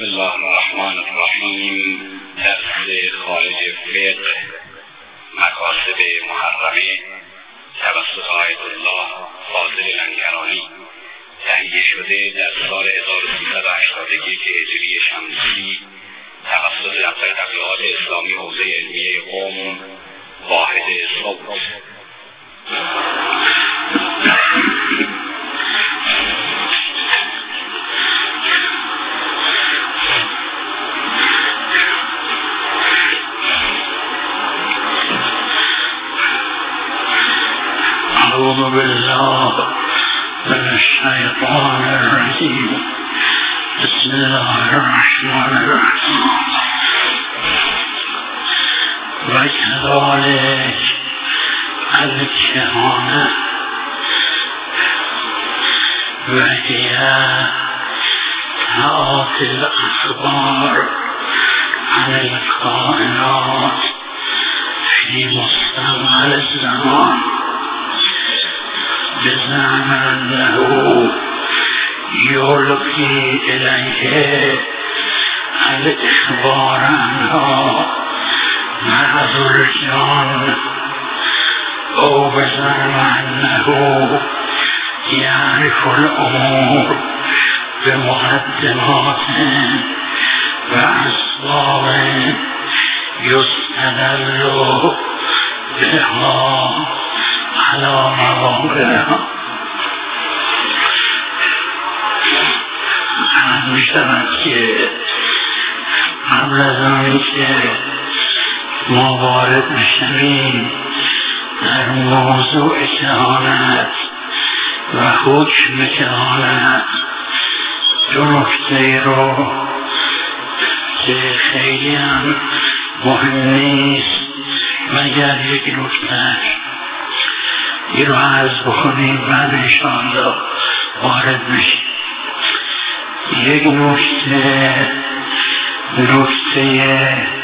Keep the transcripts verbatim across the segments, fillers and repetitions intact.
بسم الله الرحمن الرحیم. درس خارج فقه مکاسب محرمه توسط آیت الله فاضل لنگرانی تهیه شده در سال هزار و سیصد و هشتاد و یک هجری شمسی توسط دفتر تبلیغات اسلامی حوزه علمیه قم واحد صوت. أعوذ بالله من الشيطان الرجيم. بسم الله الرحمن الرحيم. وكذلك الكهانة وهي تعاطي الأخبار عن الكائنات في مستقبل الزمان بزعم أنه يلقي إليه الإخبار عنها مع الجان، أو بزعم أنه يعرف الأمور بمقدمات وأسباب يستدل بها على مواقعها. می شود که قبل از آنی که ما وارد بشویم در موضوع کهانت و حکم کهانت دو نکته رو که خیلی هم مهم نیست مگر یک نکته این رو عرض بکنیم بعد انشاءالله وارد بشیم. یک نکته نکته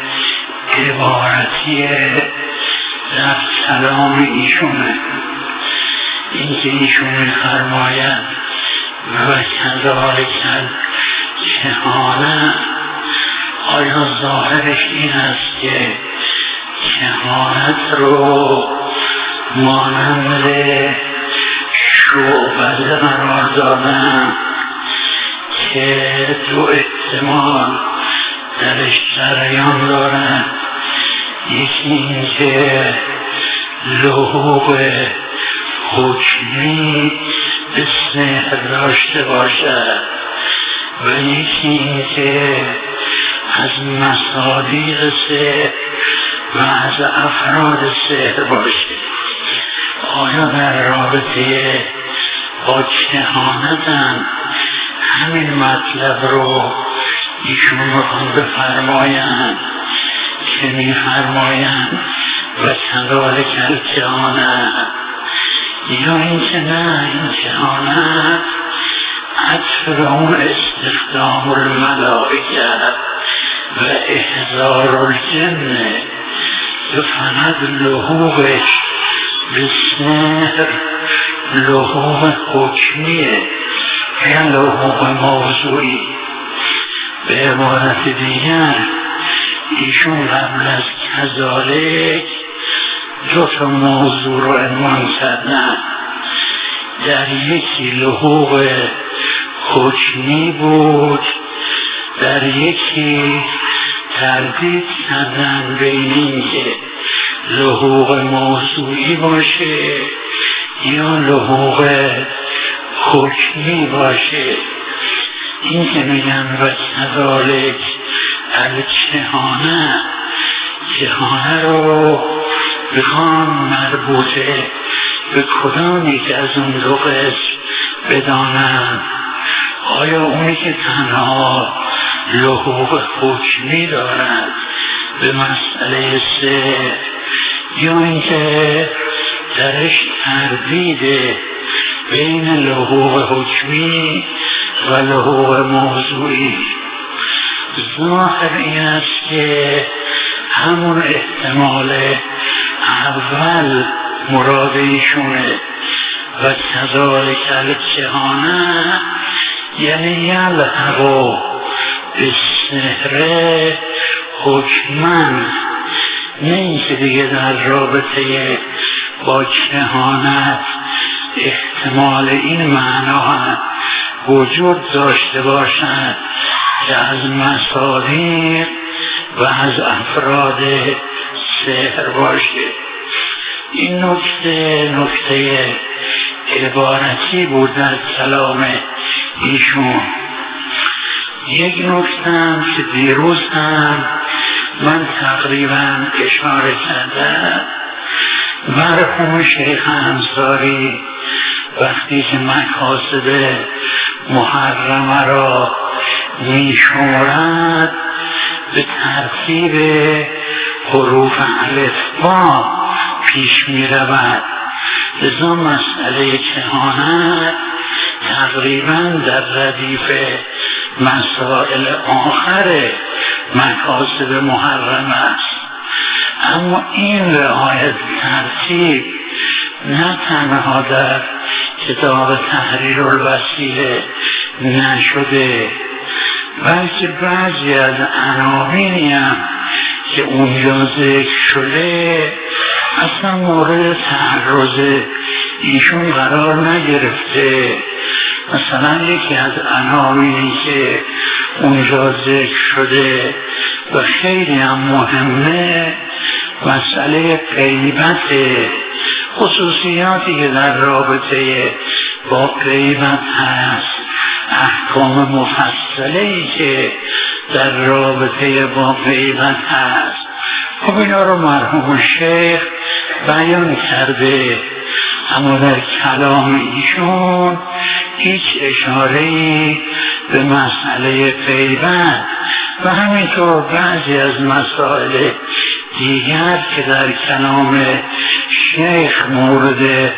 عبارتی در کلام ایشونه، این که ایشون می‌فرماید و کذالک کهانه، آیا ظاهرش این است که کهانت رو مانند شعبده قرار دادن که دو احتمال درش جریان دارن؟ یکی این که لحوق حکمی به سحر داشته باشد و یکی این که از مصادیق سحر و از افراد سحر باشه. آیا در رابطه با کهانتن همین مطلب رو ایشون میخوان بفرمایند که میفرمایند و کذالک الکهانه، یا این که نه، این کهانت عطف به اون استخدام الملائکه و احضار الجن که فقط لحوقش به سحر لحوق حکمیه یا لحوق موضوعی. به عبارت دیگر ایشون قبل از کذالک دو تا موضوع رو عنوان کردن. در یکی لحوق حکمی بود، در یکی تردید کردن بین این که لحوق موضوعی باشه یا لحوق حکمی باشه. این که میگن و کذالک الکهانه، کهانه رو بخوان مربوطه به کدام یک از اون دو قسم بدانن. آیا اونی که تنها لحوق حکمی دارد به مسئله سحر، یا اینکه درش تردیده بین لحوق حکمی و لحوق موضوعی؟ ظاهر این است که همون احتمال اول مراد ایشونه و کذالک الکهانه، یعنی یلحق به سحر حکمن، نه اینکه دیگه در رابطه با کهانت احتمال این معنا هم وجود داشته باشد که از مصادیق و از افراد سحر باشه. این نکته نکته عبارتی بود در کلام ایشون. یک نکته هم که دیروز هم من تقریبا اشاره کردم، مرحوم شیخ انصاری وقتی که مقاصد محرمه را می شمارد به ترتیب حروف الفبا پیش می رود. لذا مسئله کهانت تقریبا در ردیف مسائل آخر مقاصد محرم است. اما این رعایت ترتیب نه تنها در کتاب تحریر الوسیله نشده، بلکه بعضی از عناوینی هم که اونجا ذکر شده اصلا مورد تعرض ایشون قرار نگرفته. مثلا یکی از عناوینی که اونجا ذکر شده و خیلی هم مهمه مسئله غیبت، خصوصیاتی که در رابطه با غیبت هست، احکام مفصله‌ای که در رابطه با غیبت هست. خب اینا رو مرحوم شیخ بیان کرده، اما در کلام ایشون هیچ اشاره‌ای به مسئله غیبت و همینطور بعضی از مسائل دیگر که در کلام شیخ مورد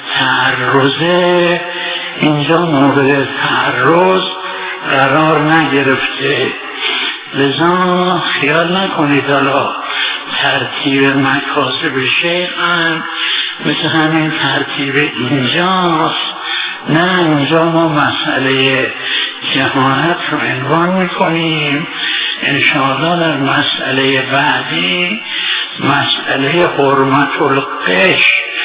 تعرضه اینجا مورد تعرض قرار نگرفته. لذا خیال نکنید حالا ترتیب مکاسب شیخ هم مثل همین ترتیب اینجاست. نه، اینجا ما مسئله جهانت رو عنوان میکنیم، انشاءالله در مسئله بعدی مسئله حرمت القش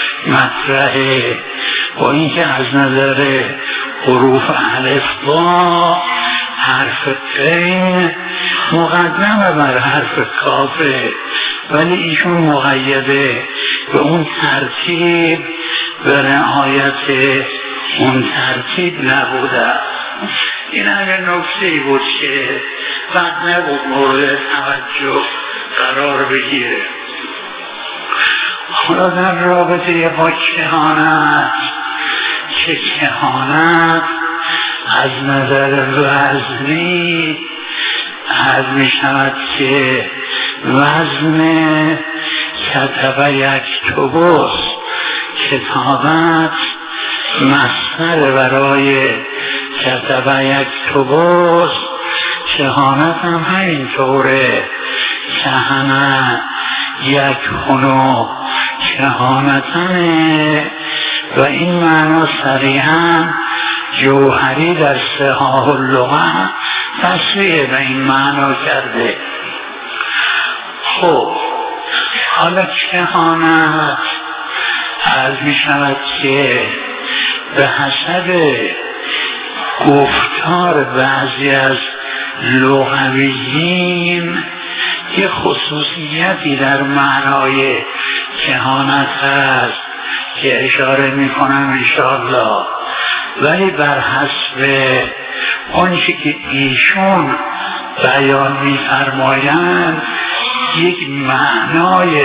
مطرحه، با اینکه از نظر حروف الفبا حرف قین مقدمه بر حرف کافه، ولی ایشون مقیده به اون ترتیب به رعایت اون ترتیب نبوده. این همه نکته بود که وقت نبود مورد توجه قرار بگیره. حالا در رابطه با کهانت، که کهانت از نظر وزنی عرض می شود که وزن کتب یک توبوس، کتابت مصدر برای کتب یک توبوس، کهانت هم همینطوره، کهانت یک خونو کهانتنه و این معنا صریحا جوهری در صحاح اللغه تصریح به این معنا کرده. خب حالا کهانت عرض می شود که به حسب گفتار بعضی از لغویین یه خصوصیتی در معنای کهانت هست که اشاره می کنم انشاءالله، ولی بر حسب آنچه که ایشون بیان می فرمایند یک معنای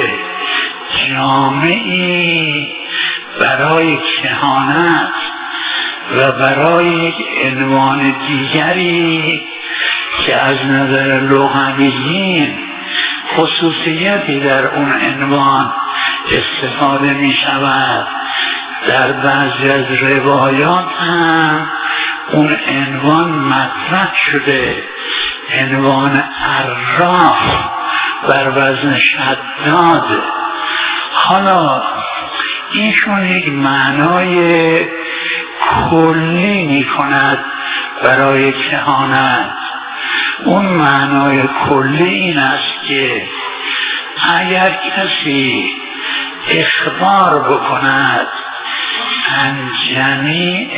جامعی برای کهانت و برای یک عنوان دیگری که از نظر لغویین خصوصیتی در اون عنوان استفاده می شود. در بعضی از روایات هم اون عنوان مطرح شده، عنوان عراف بر وزن شداد. حالا ایشون یک معنای کلی می کند برای کهانت اون معنای کلی این است که اگر کسی اخبار بکند عن جمیع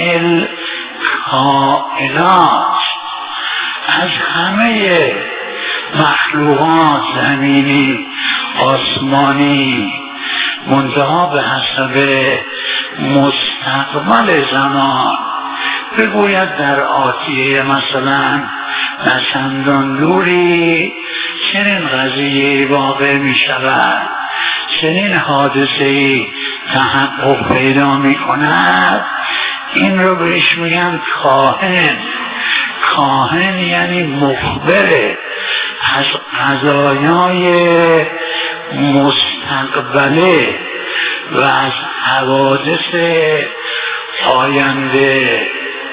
الکائنات، از همه مخلوقات زمینی آسمانی، منتها به حسب مستقبل زمان، بگوید در آتیه مثلا نچندان دوری چنین قضیه واقع می شود، چنین حادثه‌ای تحقق پیدا می کند، این رو بهش میگن کاهن. کاهن یعنی مخبره از قضایای مستقبله و از حوادث آینده.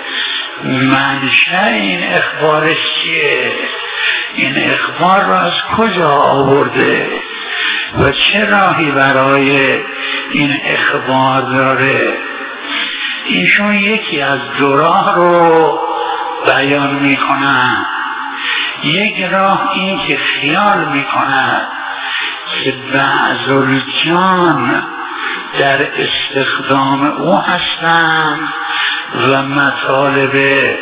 منشأ این اخبارش چیه؟ این اخبار را از کجا آورده و چه راهی برای این اخبار داره؟ ایشون یکی از دو راه رو بیان می کنند. یک راه این که خیال می کند که بعض الجان در استخدام او هستند و مطالب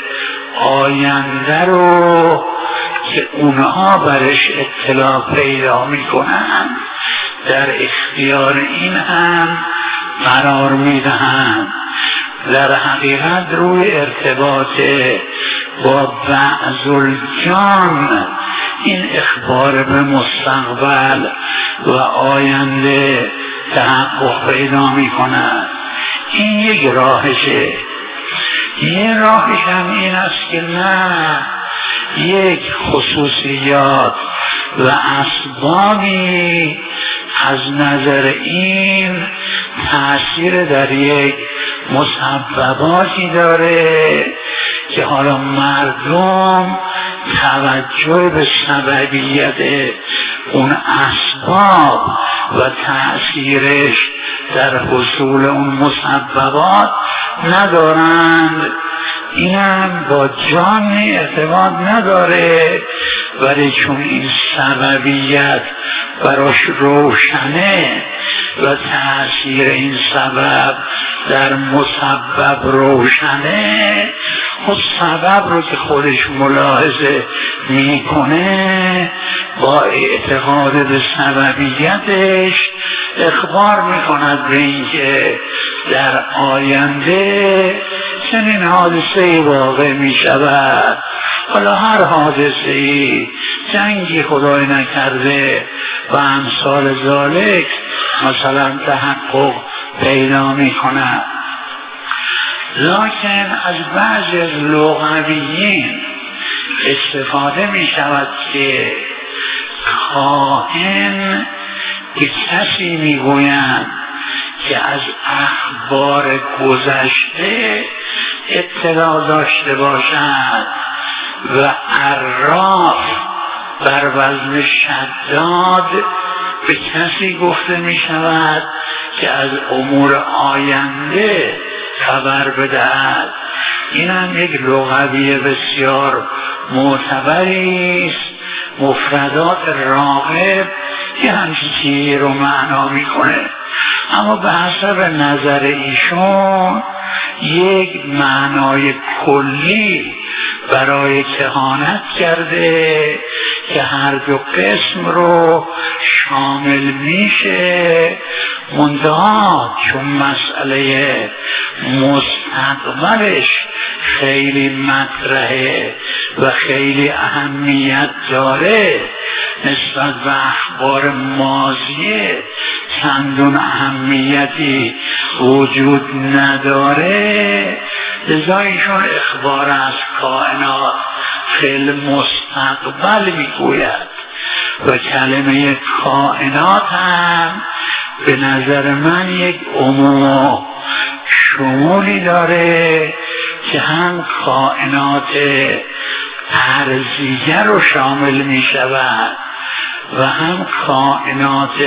آینده رو که اونها برش اطلاع پیدا می کنند در اختیار این هم قرار می دهند. در حقیقت روی ارتباط با بعض الجان این اخبار به مستقبل و آینده تحقق پیدا می کند. این یک راهشه. یه راهش هم این است که نه، یک خصوصیات و اسبابی از نظر این تأثیر در یک مسبباتی داره که حالا مردم توجه به سببیت اون اسباب و تأثیرش در حصول اون مسببات ندارند. اینم با جان ارتباط نداره، ولی چون این سببیت براش روشنه و تأثیر این سبب در مسبب روشنه، خود سبب رو که خودش ملاحظه میکنه با اعتقاد به سببیتش اخبار میکند به اینکه در آینده چنین حادثه‌ای واقع میشود. حالا هر حادثه‌ای، جنگی خدای نکرده و امثال ذالک مثلا تحقق پیدا میکند. لکن از بعضی از لغویین استفاده می شود که کاهن که کسی می گویند که از اخبار گذشته اطلاع داشته باشد و عراف بر وزن شداد به کسی گفته می شود که از امور آینده خبر بدهد. این هم یک لغوی بسیار معتبری است. مفردات راغب یه همچین چیزی رو معنا میکنه، اما به حسب نظر ایشون یک معنای کلی برای کهانت کرده که هر دو قسم رو شامل میشه، منتها چون مسئله مستقبلش خیلی مطرحه و خیلی اهمیت داره، نسبت به اخبار ماضیه چندون اهمیتی وجود نداره، لذا ایشون اخبار از کائنات فعل مستقبل میگوید و کلمه کائنات هم به نظر من یک عموم شمولی داره که هم کائنات ارضیه رو شامل می شود و هم کائنات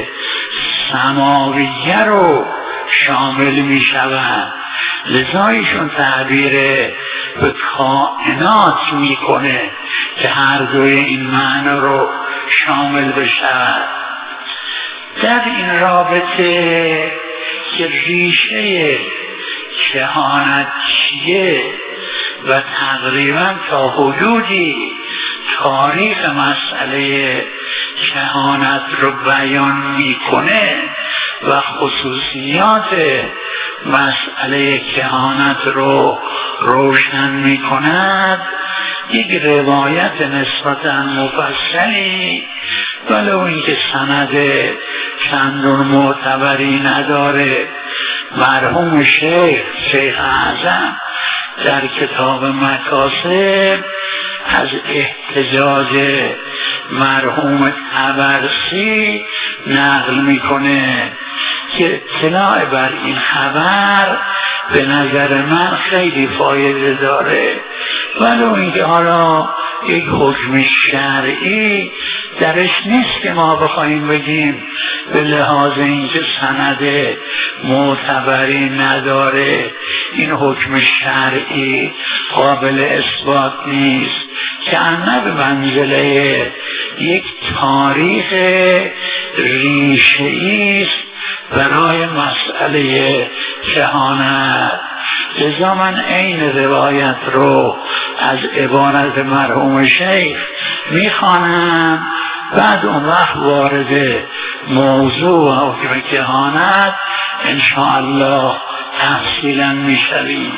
سماویه رو شامل می شود. لذا ایشون تعبیر به کائنات میکنه که هر دوی این معنی رو شامل بشود. در این رابطه که ریشه کهانت چیه و تقریبا تا حدودی تاریخ مسئله کهانت رو بیان میکنه و خصوصیات مسئله کهانت رو روشن میکند، یک روایت نسبتا مفصلی ولو اینکه سند چندان معتبری نداره، مرحوم شیخ شیخ اعظم در کتاب مکاسب از احتجاج مرحوم طبرسی نقل میکنه که اطلاع بر این خبر به نظر من خیلی فایده داره، ولو اینکه حالا یک حکم شرعی درش نیست که ما بخوایم بگیم به لحاظ اینکه سند معتبری نداره این حکم شرعی قابل اثبات نیست، که انه به منزله یک تاریخ ریشه‌ای است برای مسئله کهانت. لذا من این روایت رو از عبارت مرحوم شیخ میخوانم، بعد اون وقت وارد موضوع و حکم کهانت انشاءالله تفصیلا میشویم.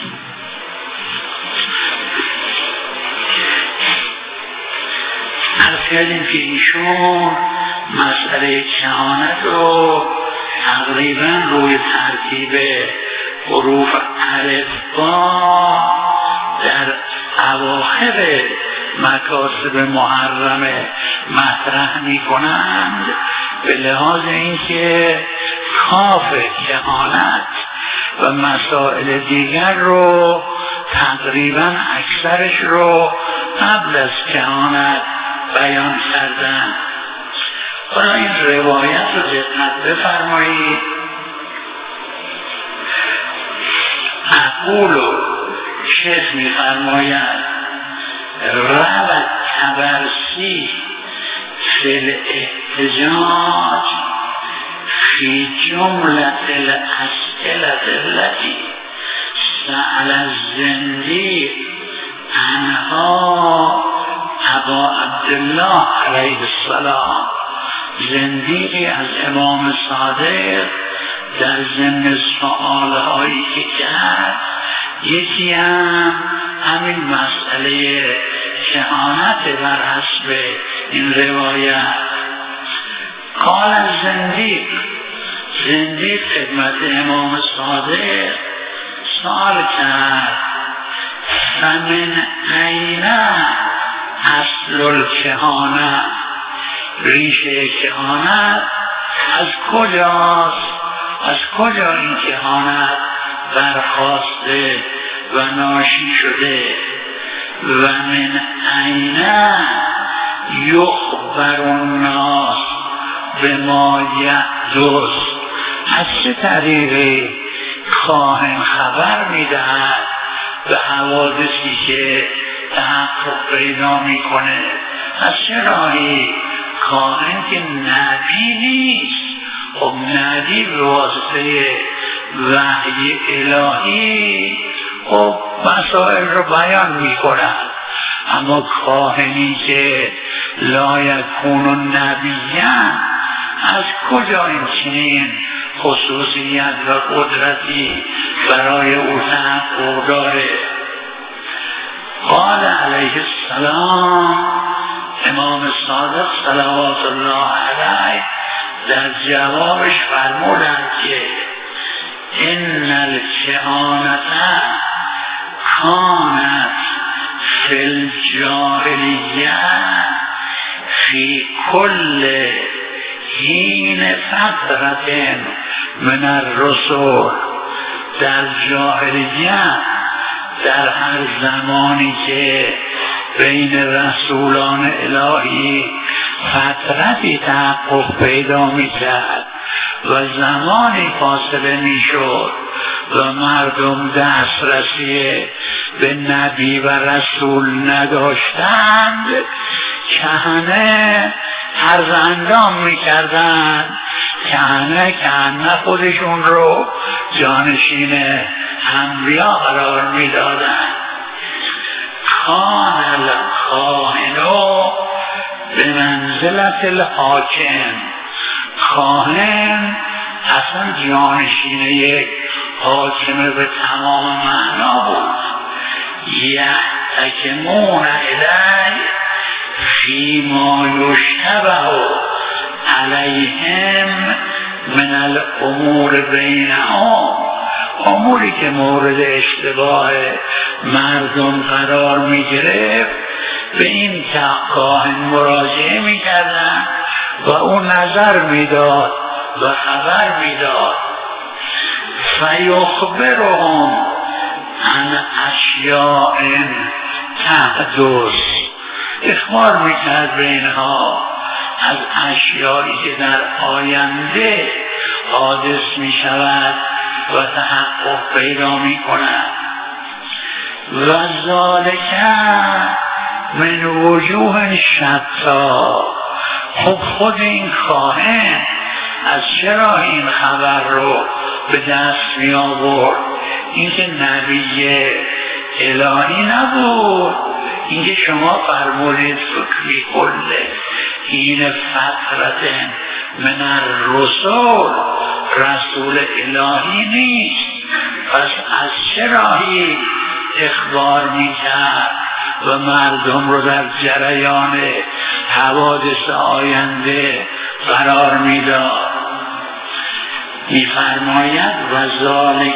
عرض کردیم که ایشون مسئله کهانت رو تقریبا روی ترتیب حروف الفبا در اواخر مکاسب محرمه مطرح می کنند، به لحاظ اینکه کاف کهانت و مسائل دیگر رو تقریبا اکثرش رو قبل از کهانت بیان کردن. حالا این روایت رو دقت بفرمایید. اقول و شیخ میفرماید روت طبرسی فی الاحتجاج فی جملت الاسئلة التي سأل الزندیق عنها ابا عبدالله علیه السلام. زندیقی از امام صادق در ضمن سؤالهایی که کرد یکی هم همین مسئله کهانت بر حسب این روایت. قال زندیق، زندیق خدمت امام صادق سؤال کرد فمن این اصل الکهانت، ریشه کهانت از کجاست؟ از کجا این کهانت برخاسته و ناشی شده؟ و من این یخبر الناس به ما یحدث، از چه طریقی کاهن خبر میدهد به حوادثی که تحقق پیدا میکنه؟ از چه راهی؟ کاهن که نبی نیست، خب نبی به واسطه وحی الهی خب مسائل رو بیان میکند، اما کاهنی که لا یکون نبیان از کجا این چنین خصوصیت و قدرتی برای او تحقق داره؟ قال علیه السلام، امام صادق صلوات الله علیه در جوابش فرمودند که ان الکهانت کانت فی الجاهلیه فی کل حین فترت من الرسول. در جاهلیه در هر زمانی که بین رسولان الهی فترتی تحقق پیدا می کرد و زمانی فاصله می شد و مردم دسترسی به نبی و رسول نداشتند، کهنه عرض اندام میکردند. کهنه کهنه خودشون رو جانشین انبیا قرار میدادند. کان الکاهنو به منزلت الحاکم، کاهن اصلا جانشین یک حاکمه به تمام معنا بود. یحتکمون الی فیما یشتبه علیهم من الامور بینهم، اموری که مورد اشتباه مردم قرار می گرفت به این کاهن مراجعه می کردن و اون نظر می داد و خبر می داد. فیخبرهم عن اشیاء تحدث، اخبار می کرد به اینها از اشیایی که در آینده حادث می شود و تحقق پیدا می کند. و ذالک من وجوه شتا، خب خود این کاهن از چرا این خبر رو به دست می آورد؟ اینکه نبی الهی نبود، اینکه شما فرمودید فکری کله این فترت من الرسول، رسول الهی نیست. پس از چه راهی اخبار می کرد و مردم رو در جریان حوادث آینده قرار می داد؟ می فرماید و ذالک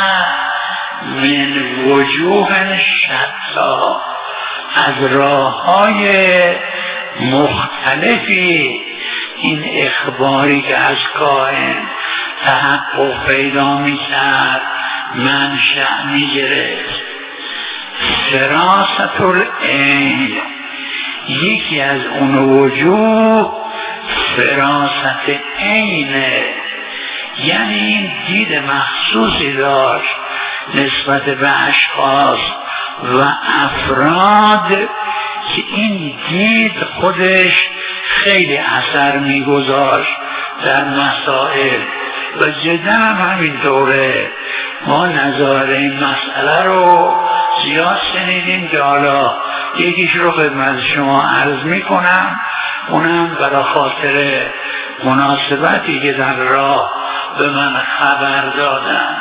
من وجوه شتا، از راه های مختلفی این اخباری که از کاهن تحقق پیدا می کرد منشأ می گرفت. فراست العین، یکی از اون وجوه فراست عینه، یعنی این دید مخصوصی داشت نسبت به اشخاص و افراد که این دید خودش خیلی اثر میگذاشت در مسائل و جدا هم همینطوره. ما نظر این مسئله رو زیاد شنیدیم که حالا یکیش رو خدمت شما عرض میکنم، اونم برای خاطر مناسبتی که در راه به من خبر دادن.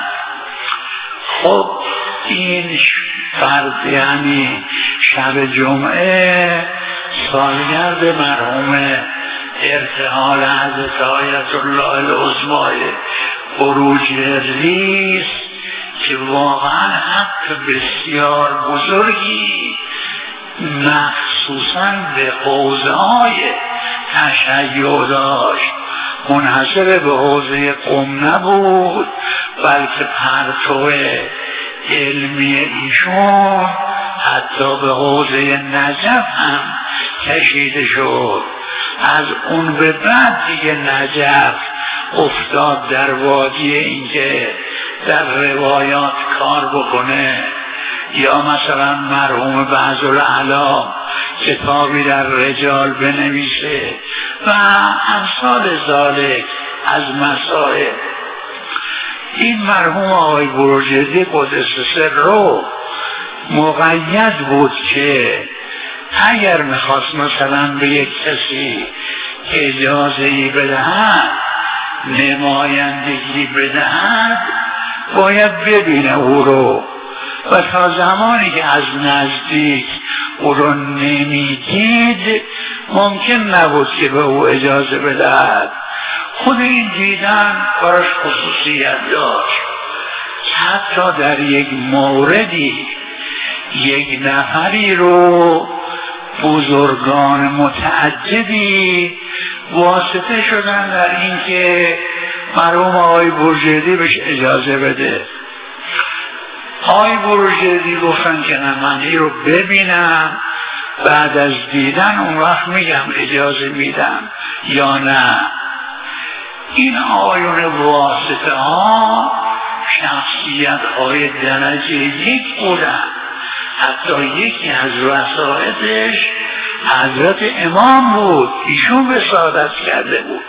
خب این فرد یعنی شب جمعه سالگرد مرحوم ارتحال حضرت آیت الله العظمی عروج ریز که واقعا حق بسیار بزرگی مخصوصا به حوزه های تشیع داشت. منحصر به حوزه قم نبود بلکه پرتو علمی ایشون حتی به حوزه نجف هم کشیده شد. از اون به بعد دیگه نجف افتاد در وادی اینکه در روایات کار بکنه، یا مثلا مرحوم بعض‌الاعلام کتابی در رجال بنویسه و امثال ذالک از مسائل. این مرحوم آقای بروجردی قدس سره مقید بود که اگر میخواست مثلا به یک کسی اجازه‌ای بدهد، نمایندگی بدهد، باید ببینه او رو و تا زمانی که از نزدیک او رو نمیدید ممکن نبود که به او اجازه بدهد. خود این دیدن براش خصوصیت داشت. حتی در یک موردی یک نفری رو بزرگان متعددی واسطه شدن در این که مرحوم آقای بروجردی بهش اجازه بده. آقای بروجردی گفتن که نه، من این رو ببینم، بعد از دیدن اون وقت میگم اجازه میدم یا نه. این آیون واسطه ها شخصیت های درجه یک بودن. حتی یکی از وسائطش حضرت امام بود، ایشون وسادت کرده بود.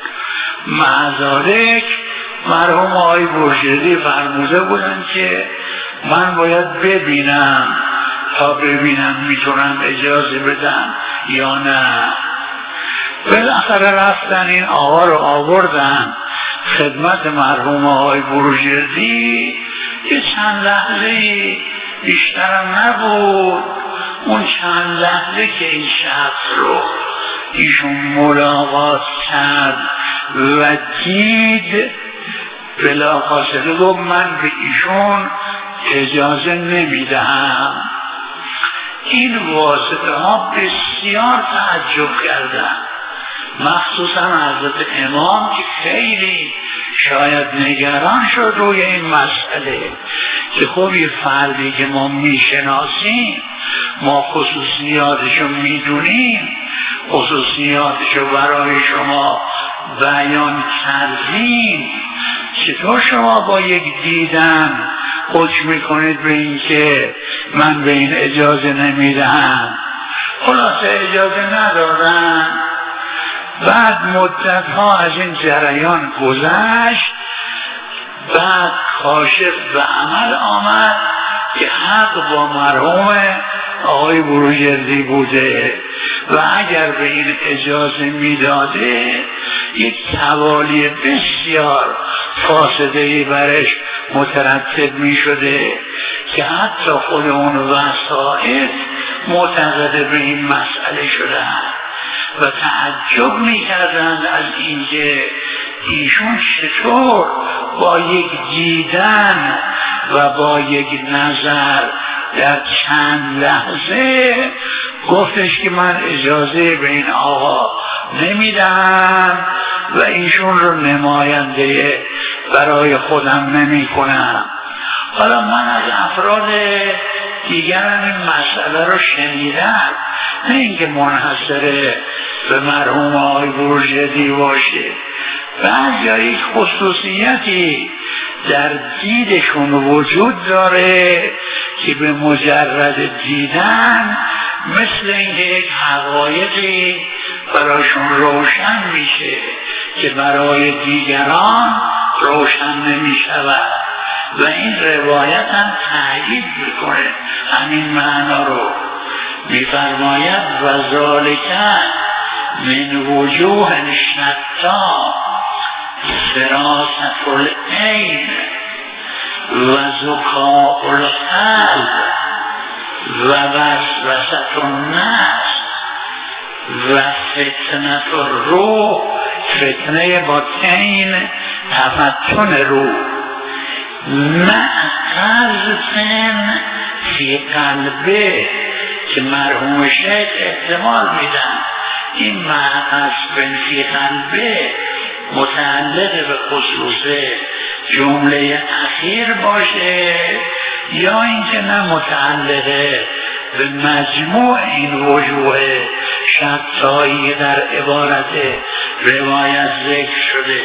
معذالک مرحوم آقای بروجردی فرموده بودن که من باید ببینم تا ببینم میتونم اجازه بدم یا نه. بالاخره رفتن این آقا رو آوردن خدمت مرحوم آقای بروجردی. یه چند لحظه بیشترم نبود، اون چند لحظه که این شخص رو ایشون ملاقات کرد و دید، بلافاصله گفت من به ایشون اجازه نمیدهم. این واسطه ها بسیار تعجب کردن، مخصوصا حضرت امام که خیلی شاید نگران شد روی این مسئله که خب یه فردی که ما میشناسیم، ما خصوصیاتشو میدونیم، خصوصیاتشو برای شما بیان کردیم، چطور شما با یک دیدن حکم میکنید به این که من به این اجازه نمیدهم؟ خلاصه اجازه ندادن. بعد مدت ها از این جریان گذشت، بعد کاشف به عمل آمد که حق با مرحوم آقای بروجردی بوده و اگر به این اجازه میداده یک توالی بسیار فاسدهی برش مترتب می شده که حتی خود اون وسائط معتقد به این مسئله شدن و تعجب می کردند از اینکه ایشون چطور با یک دیدن و با یک نظر در چند لحظه گفتش که من اجازه به این آقا نمیدم و ایشون رو نماینده برای خودم نمی کنم. حالا من از افراد دیگران این مسئله رو شنیدم، نه اینکه منحصر به مرحوم آقای بروجردی باشه. بعضی یک خصوصیتی در دیدشون وجود داره که به مجرد دیدن مثل اینکه یک حقایقی برایشون روشن میشه که برای دیگران روشن نمیشود و این روایت هم تأیید میکنه همین معنا رو. میفرماید و ذالکن من وجوه شتا فراست العین و ذکاء القلب و وسوسة النفس و فتنة الروح، فتنه باطن تفتن روح، مع قذف فی قلبه که مرحوم شیخ احتمال میدن این مع قذف فی قلبه متعلق به خصوص جمله اخیر باشه یا اینکه نه متعلق به مجموع این وجوه شتایی در عبارت روایت ذکر شده.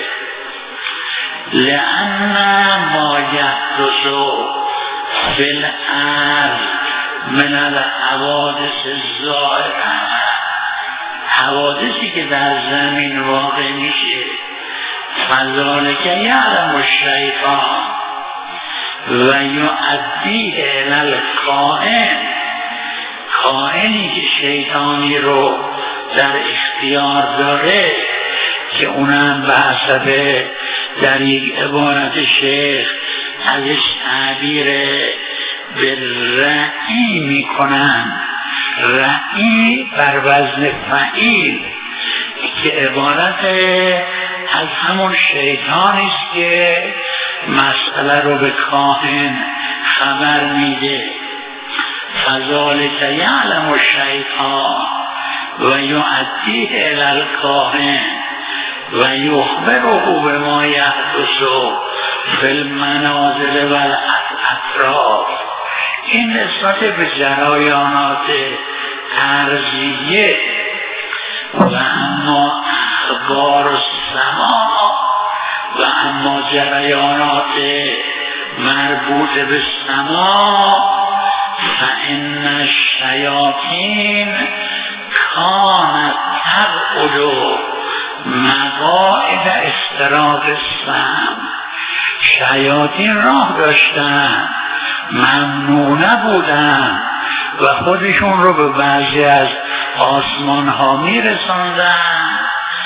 لأن ما یحدث فی الارض من الحوادث الظاهره، حوادثی که در زمین واقع میشه، فذلک یعلم الشیطان و یؤدی الی الکائن، کائنی که شیطانی رو در اختیار داره که اونم به حسب در یک عبارت شیخ ازش تعبیر به رعی میکنن، رعی بر وزن فعیل که عبارت از همون شیطانی است که مسئله رو به کاهن خبر میده. فذلک یعلم الشیطان و یؤدیه الی الکاهن و یخبره بما یحدث فی المنازل و الاطراف. این نسبت به جریانات ارضیه و اما اخبار السماء و اما جریانات مربوط به سما، فإن الشیاطین کانت تقعد مقاعد استراق السمع. شیاطین راه داشتن، ممنوع نبودن و خودشون رو به بعضی از آسمان ها می رساندن.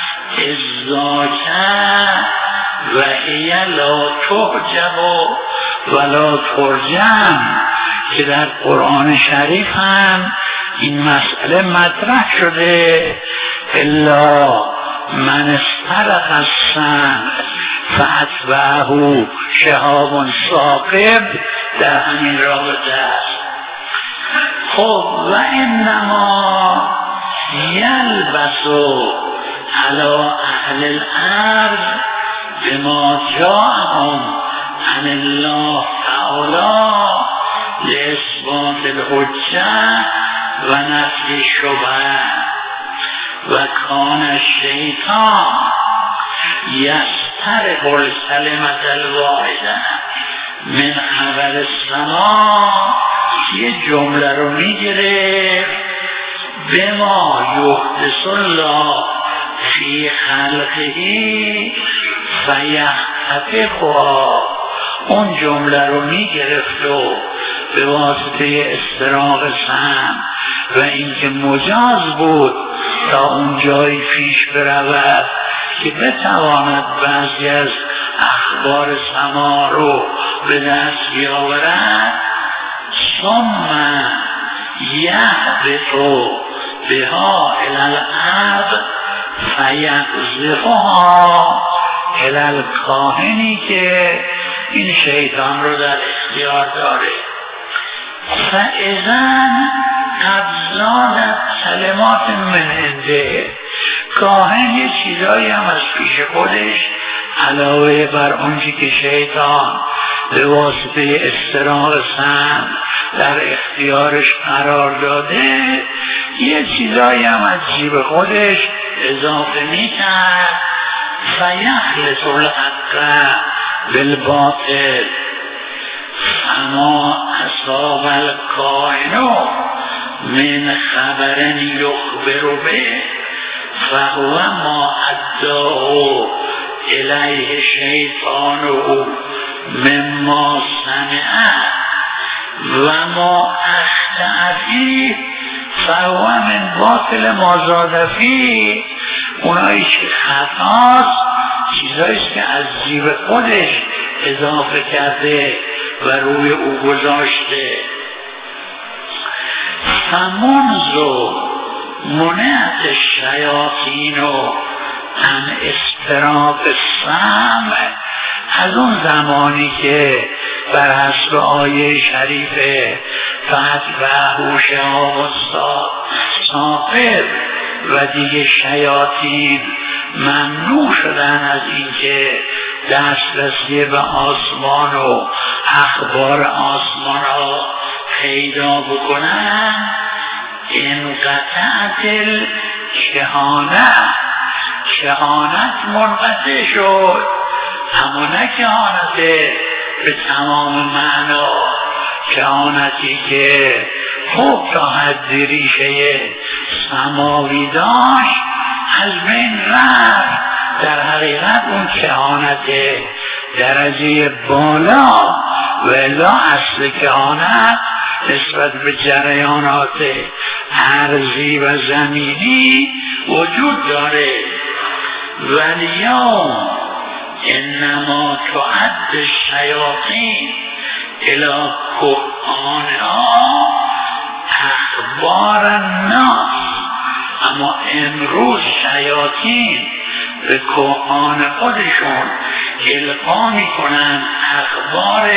ازاکه و هی لا تحجب و لا ترجم، که در قرآن شریف هم این مسئله مطرح شده. الا من استرق السمع فاتبعه شهاب ثاقب، در همین رابطه است. خب و انما یلبس علی اهل الارض بما جاءهم عن الله تعالی لاثبات الحجه و نفی الشبهه. و کان الشیطان یسترق الکلمة الواحده من خبر السما، یه جمله رو میگیره به ما یحدث الله فی خلقه فیختفقها، اون جمله رو میگرفت و به واسطه استراق سمع و اینکه مجاز بود تا اون جایی پیش برود که بتواند بعضی از اخبار سما رو به دست بیاورد. ثم یهبط بها الی الارض فیقذفها الی الکاهنی که این شیطان رو در اختیار داره. فاذا قد زادت کلمات من عنده، کاهن یه چیزایی هم از پیش خودش علاوه بر اونچه که شیطان به واسطه استراق سمع در اختیارش قرار داده، یه چیزایی هم از جیب خودش اضافه میکرد. فیخلط الحق بالباطل فما اصاب الکاهن من خبر یخبر به فهو ما ادعاه الیه شیطانه مما سمعه و ما اخطأ فیه فهو من باطل ما زاد فیه. اونایی که خطاست چیزاییست که از جیب خودش اضافه کرده و روی او گذاشته. فمنذ منعت الشیاطین عن استراق السمع، از اون زمانی که بر حسب آیه شریفه فاتبعه شهاب ثاقب و دیگه شیاطین ممنوع شدن از اینکه دسترسی به آسمان و اخبار آسمان ها پیدا بکنن، انقطعت الکهانه، کهانت منقطع شد. اما نه کهانت به تمام معنا، کهانتی که خوب تا حد ریشه سماوی داشت از بین رفت. در حقیقت اون کهانت درجه بالا و الا اصل کهانت نسبت به جریانات ارضی و زمینی وجود داره. والیوم انما تعد الشیاطین الی کهانها اخبار الناس، اما امروز شیاطین به کهان خودشون القا میکنن اخبار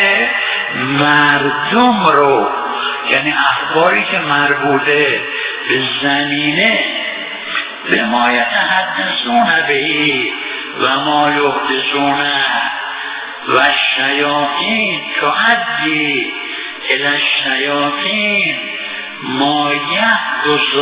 مردم رو، یعنی اخباری که مربوطه به زمینه، به ما یتحدثون بهی و ما یحدثون و شیاطین تعدی الی الشیاطین ما یحدث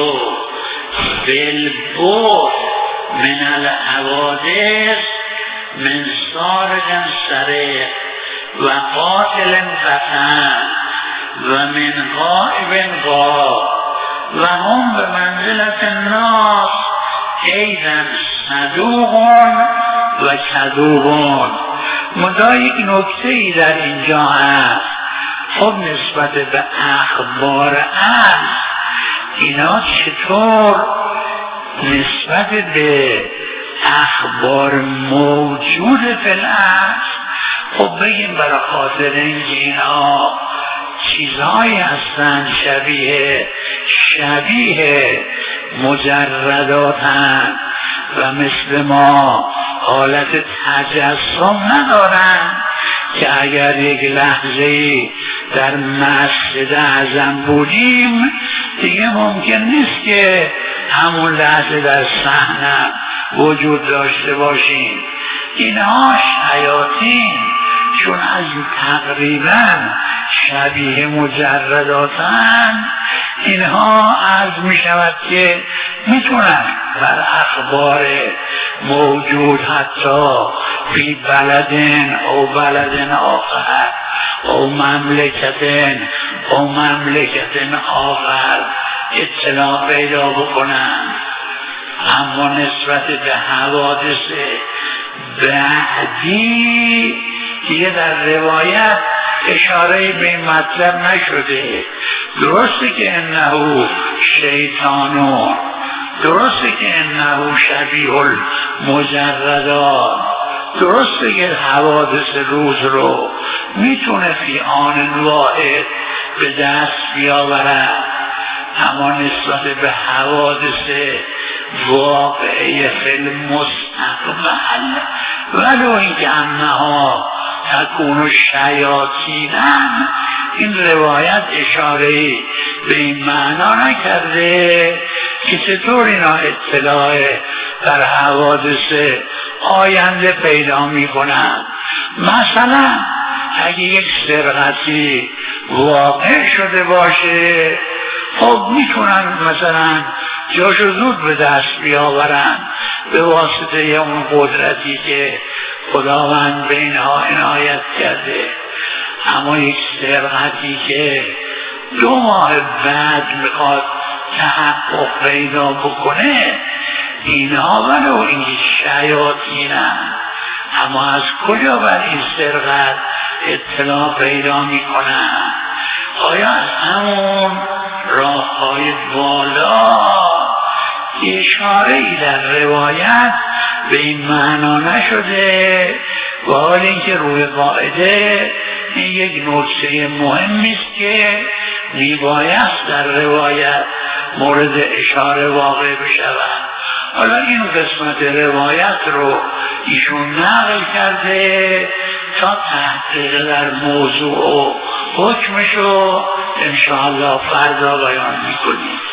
بالبعد من الحوادث من سارق سرق و قاتل قتل و من غائب غاب و هم به منزلت الناس ایضا صدوقون و کذوبون. مدا یک نکته ای در اینجا هست. خب نسبت به اخبار است اینا چطور نسبت به اخبار موجود فی الارض؟ خب بگیم برای خاطر اینکه اینا چیزهایی هستن شبیه شبیه مجرداتن و مثل ما حالت تجسم ندارن که اگر یک لحظه در مسجد اعظم بودیم دیگه ممکن نیست که همون لحظه در صحنه وجود داشته باشیم. اینها شیاطین چون از تقریبا شبیه مجرداتن اینها عرض می شود که میتونن بر اخبار موجود حتی فی بلدن او بلدن آخر او مملکتن او مملکتن آخر اطلاع پیدا بکنن. اما نسبت به حوادث بعدی دیگه در روایت اشاره به این مطلب نشده. درسته که انه شیطانو، درسته که انه شبیه المجردات، درسته که حوادث روز رو میتونه فی آن واحد به دست بیاورد، اما نسبت به حوادث واقعی فی المستقبل ولو اینکه انها تکون شیاطینن، این روایت اشاره به این معنا نکرده که چطور اینا اطلاع در حوادث آینده پیدا می کنند. مثلا اگه یک سرقتی واقع شده باشه خب میتونن مثلا جاشو زود به دست بیاورن به واسطه اون قدرتی که خداوند به اینها عنایت کرده. اما یک سرقتی که دو ماه بعد میخواد تحقق پیدا بکنه، اینها ولو اینکه شیاطینن اما از کجا بر این سرقت اطلاع پیدا میکنن؟ آیا از همون راه های بالا اشاره ای در روایت به این معنا نشده؟ و حال اینکه روی قاعده این یک نکته مهمی است که میبایست در روایت مورد اشاره واقع بشود. حالا این قسمت روایت رو ایشون نقل کرده تا تحقیق در موضوع و حکمشو انشاءالله فردا بیان میکنیم.